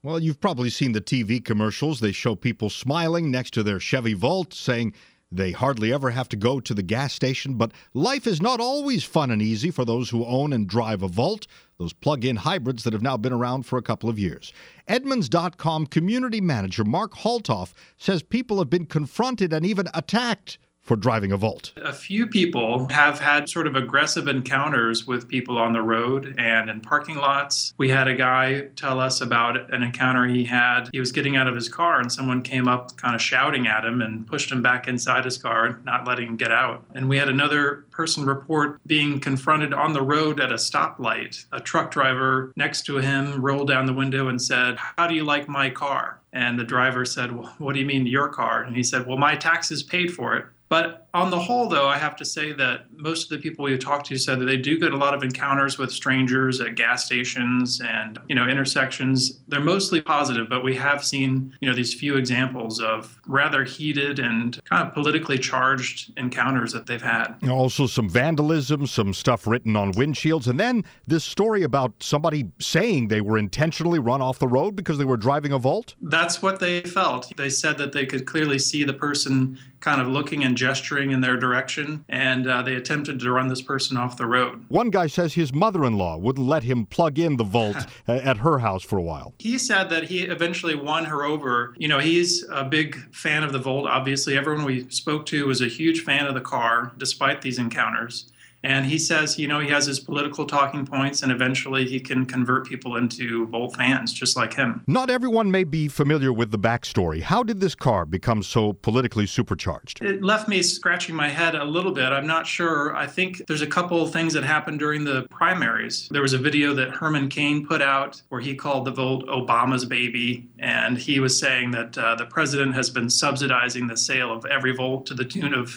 Well, you've probably seen the TV commercials. They show people smiling next to their Chevy Volt, saying they hardly ever have to go to the gas station. But life is not always fun and easy for those who own and drive a Volt, those plug-in hybrids that have now been around for a couple of years. Edmunds.com community manager Mark Holtoff says people have been confronted and even attacked for driving a Volt. A few people have had sort of aggressive encounters with people on the road and in parking lots. We had a guy tell us about an encounter he had. He was getting out of his car and someone came up kind of shouting at him and pushed him back inside his car, not letting him get out. And we had another person report being confronted on the road at a stoplight. A truck driver next to him rolled down the window and said, "How do you like my car?" And the driver said, "Well, what do you mean your car?" And he said, "Well, my taxes paid for it." But on the whole, though, I have to say that most of the people we've talked to said that they do get a lot of encounters with strangers at gas stations and, intersections. They're mostly positive, but we have seen, these few examples of rather heated and kind of politically charged encounters that they've had. Also some vandalism, some stuff written on windshields, and then this story about somebody saying they were intentionally run off the road because they were driving a Volt? That's what they felt. They said that they could clearly see the person kind of looking and gesturing in their direction, and they attempted to run this person off the road. One guy says his mother-in-law wouldn't let him plug in the Volt at her house for a while. He said that he eventually won her over. He's a big fan of the Volt. Obviously, everyone we spoke to was a huge fan of the car, despite these encounters. And he says, he has his political talking points, and eventually he can convert people into Volt fans, just like him. Not everyone may be familiar with the backstory. How did this car become so politically supercharged? It left me scratching my head a little bit. I'm not sure. I think there's a couple of things that happened during the primaries. There was a video that Herman Cain put out where he called the Volt Obama's baby, and he was saying that the president has been subsidizing the sale of every Volt to the tune of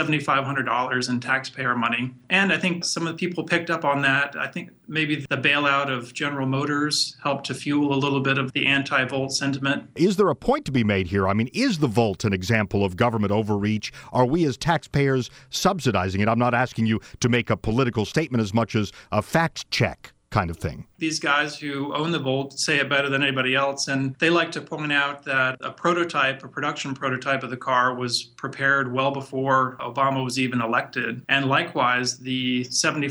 $7,500 in taxpayer money. And I think some of the people picked up on that. I think maybe the bailout of General Motors helped to fuel a little bit of the anti-Volt sentiment. Is there a point to be made here? I mean, is the Volt an example of government overreach? Are we as taxpayers subsidizing it? I'm not asking you to make a political statement as much as a fact check kind of thing. These guys who own the Volt say it better than anybody else, and they like to point out that a production prototype of the car was prepared well before Obama was even elected. And likewise, the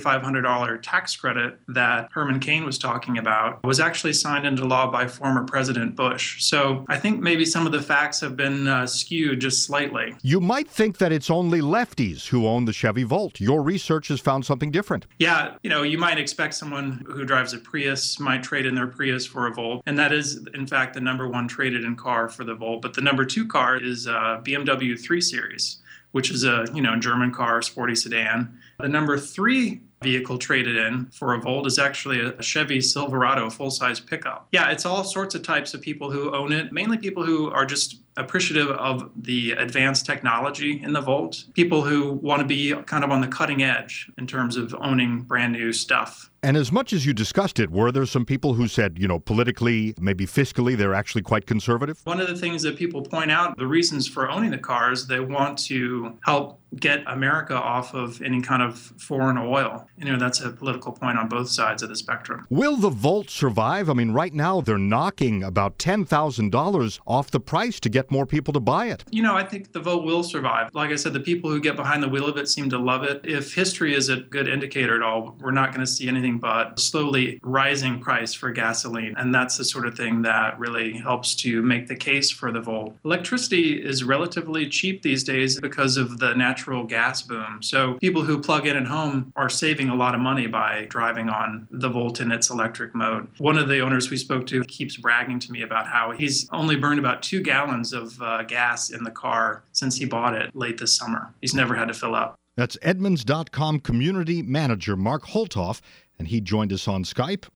$7,500 tax credit that Herman Cain was talking about was actually signed into law by former President Bush. So I think maybe some of the facts have been skewed just slightly. You might think that it's only lefties who own the Chevy Volt. Your research has found something different. Yeah, you might expect someone who drives a Prius might trade in their Prius for a Volt. And that is, in fact, the number one traded in car for the Volt. But the number two car is a BMW 3 Series, which is a, German car, sporty sedan. The number three vehicle traded in for a Volt is actually a Chevy Silverado full-size pickup. Yeah, it's all sorts of types of people who own it, mainly people who are just appreciative of the advanced technology in the Volt, people who want to be kind of on the cutting edge in terms of owning brand new stuff. And as much as you discussed it, were there some people who said, politically, maybe fiscally, they're actually quite conservative? One of the things that people point out, the reasons for owning the cars, they want to help get America off of any kind of foreign oil. That's a political point on both sides of the spectrum. Will the Volt survive? I mean, right now they're knocking about $10,000 off the price to get more people to buy it. I think the Volt will survive. Like I said, the people who get behind the wheel of it seem to love it. If history is a good indicator at all, we're not going to see anything but slowly rising price for gasoline. And that's the sort of thing that really helps to make the case for the Volt. Electricity is relatively cheap these days because of the natural gas boom. So people who plug in at home are saving a lot of money by driving on the Volt in its electric mode. One of the owners we spoke to keeps bragging to me about how he's only burned about 2 gallons of gas in the car since he bought it late this summer. He's never had to fill up. That's Edmunds.com community manager Mark Holtoff, and he joined us on Skype.